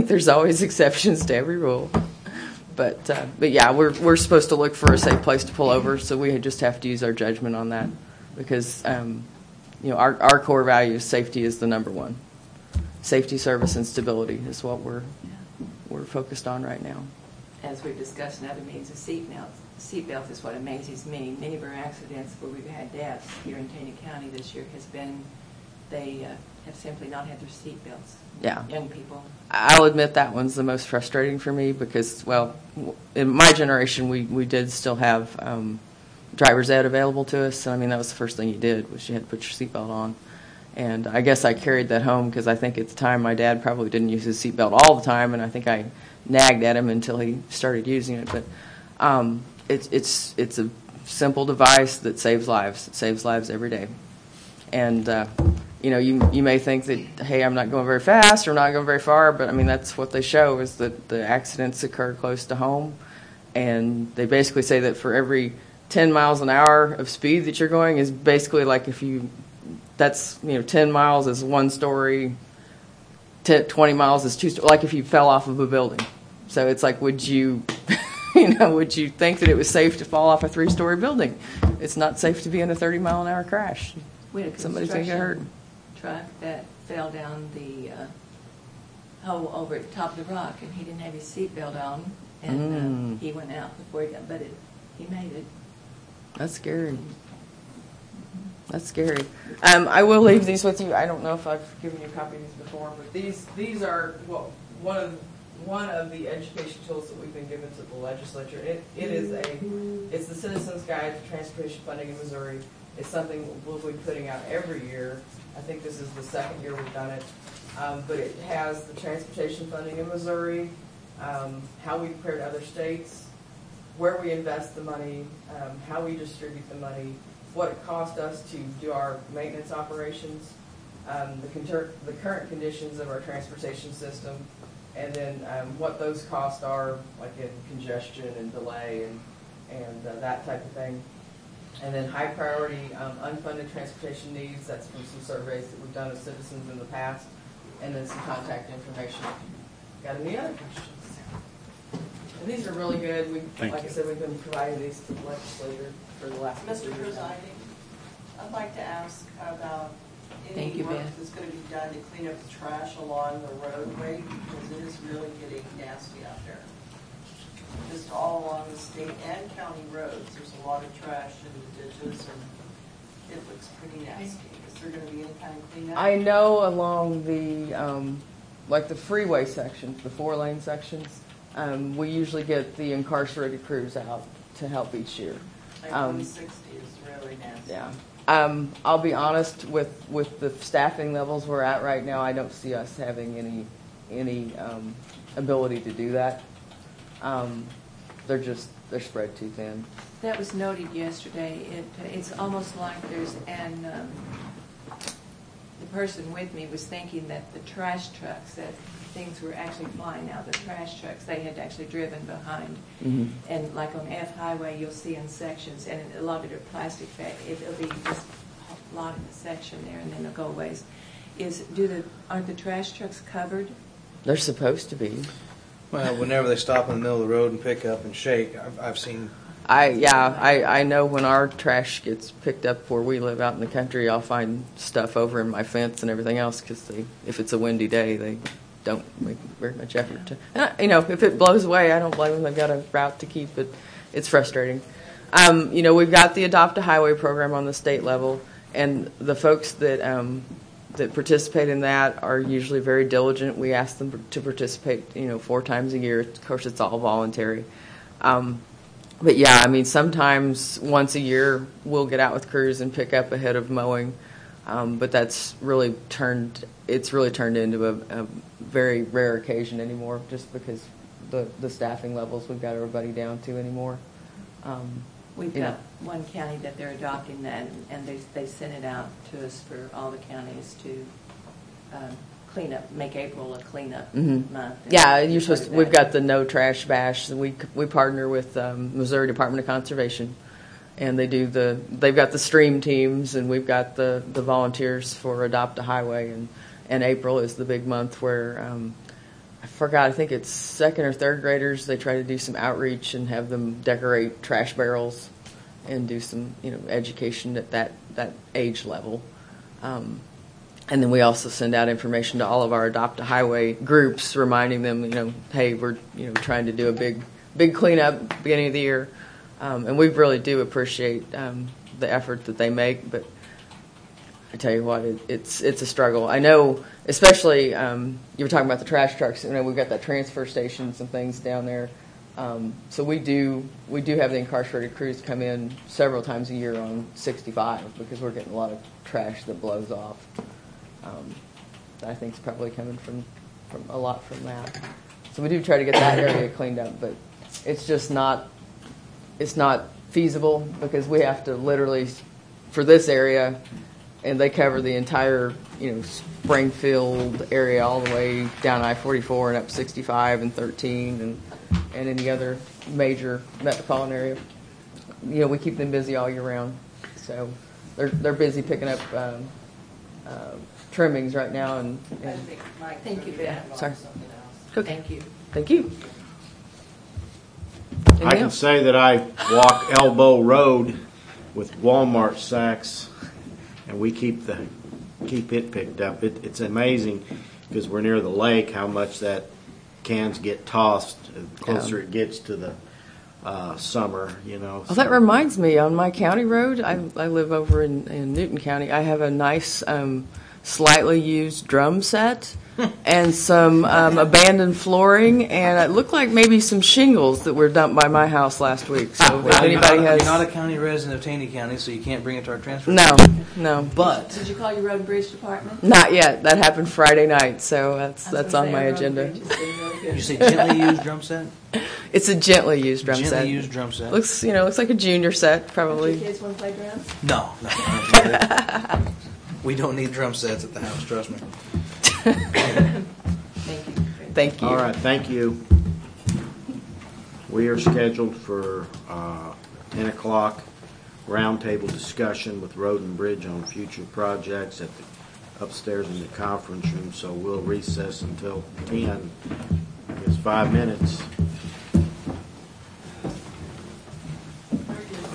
think there's always exceptions to every rule. But yeah, we're supposed to look for a safe place to pull over, so we just have to use our judgment on that because our core value is safety is the number one. Safety, service, and stability is what we're focused on right now. As we've discussed in other meetings, seatbelt is what amazes me. Many of our accidents where we've had deaths here in Taney County this year has been they have simply not had their seatbelts. Yeah. Young people. I'll admit that one's the most frustrating for me because, well, in my generation, we did still have driver's ed available to us. So, I mean, that was the first thing you did was you had to put your seatbelt on. And I guess I carried that home because I think at the time my dad probably didn't use his seatbelt all the time, and I think I nagged at him until he started using it. But it's a simple device that saves lives. It saves lives every day. And you may think that, hey, I'm not going very fast or not going very far, but I mean that's what they show is that the accidents occur close to home, and they basically say that for every 10 miles an hour of speed that you're going is basically like if you. That's 10 miles is one story, 20 miles is two stories. Like if you fell off of a building, so it's like would you think that it was safe to fall off a 3-story building? It's not safe to be in a 30-mile-an-hour crash. We had a Somebody's going to get hurt. Truck that fell down the hole over at the top of the rock, and he didn't have his seatbelt on, and he went out before he got, but he made it. That's scary. That's scary. I will leave these with you. I don't know if I've given you a copy of these before, but these are one of the education tools that we've been given to the legislature. It's the Citizens Guide to Transportation Funding in Missouri. It's something we'll be putting out every year. I think this is the second year we've done it. But it has the transportation funding in Missouri, how we compare to other states, where we invest the money, how we distribute the money, what it cost us to do our maintenance operations, the current conditions of our transportation system, and then what those costs are, like in congestion and delay and that type of thing. And then high priority unfunded transportation needs, that's from some surveys that we've done of citizens in the past, and then some contact information. Got any other questions? And these are really good. I said, we've been providing these to the legislature for the last Mr. Presiding, I'd like to ask about Thank you, work Ben. that's going to be done to clean up the trash along the roadway because it is really getting nasty out there. Just all along the state and county roads, there's a lot of trash in the ditches, and it looks pretty nasty. Is there going to be any kind of cleanup? I know along the the freeway sections, the 4-lane sections, we usually get the incarcerated crews out to help each year. Like 160 is really nasty. Yeah. I'll be honest, with the staffing levels we're at right now, I don't see us having any ability to do that. They're spread too thin. That was noted yesterday. It's almost like there's the person with me was thinking that the trash trucks, that things were actually flying out. The trash trucks, they had actually driven behind. Mm-hmm. And like on F Highway, you'll see in sections, and a lot of it are plastic bag. It'll be just a lot of the section there, and then they'll go away. Aren't the trash trucks covered? They're supposed to be. Well, whenever they stop in the middle of the road and pick up and shake, I've seen. I know when our trash gets picked up where we live out in the country, I'll find stuff over in my fence and everything else because if it's a windy day, they don't make very much effort to. If it blows away, I don't blame them. They've got a route to keep, but it's frustrating. We've got the Adopt a Highway program on the state level, and the folks that participate in that are usually very diligent. We ask them to participate, 4 times a year. Of course, it's all voluntary. But yeah, sometimes once a year we'll get out with crews and pick up ahead of mowing. But it's really turned into a very rare occasion anymore, just because the staffing levels we've got everybody down to anymore. We've got one county that they're adopting that, and they sent it out to us for all the counties to clean up, make April a cleanup month. Yeah, we've got the No Trash Bash. We partner with Missouri Department of Conservation, and they've got the stream teams, and we've got the volunteers for Adopt a Highway, and April is the big month where I forgot, I think it's second or third graders. They try to do some outreach and have them decorate trash barrels and do some, education at that age level. And then we also send out information to all of our Adopt a Highway groups, reminding them, hey, we're trying to do a big cleanup beginning of the year, and we really do appreciate the effort that they make. But I tell you what, it's a struggle. I know, especially you were talking about the trash trucks. We've got that transfer stations and things down there. So we do have the incarcerated crews come in several times a year on 65 because we're getting a lot of trash that blows off. I think it's probably coming from a lot from that. So we do try to get that area cleaned up, but it's just not feasible because we have to literally, for this area, and they cover the entire, Springfield area all the way down I-44 and up 65 and 13 and any other major metropolitan area. We keep them busy all year round. So they're busy picking up trimmings right now. And Thank you, Beth. Sorry. Okay. Thank you. Thank you. I can say that I walk Elbow Road with Walmart sacks, and we keep it picked up. It's amazing because we're near the lake how much that cans get tossed the closer it gets to the summer. Well, that reminds me, on my county road, I live over in Newton County. I have a nice slightly used drum set and some abandoned flooring, and it looked like maybe some shingles that were dumped by my house last week. So if anybody has... You're not a county resident of Taney County, so you can't bring it to our transfer No, station. no. But Did you call your road and bridge department? Not yet. That happened Friday night, so that's on my agenda. you say gently used drum set? It's a gently used drum set. Gently used drum set. Looks like a junior set, Do probably. your kids want to play drums? No. We don't need drum sets at the house, trust me. Thank you. Thank you. All right, thank you. We are scheduled for 10 o'clock roundtable discussion with Road and Bridge on future projects at the upstairs in the conference room, so we'll recess until 10. I guess 5 minutes.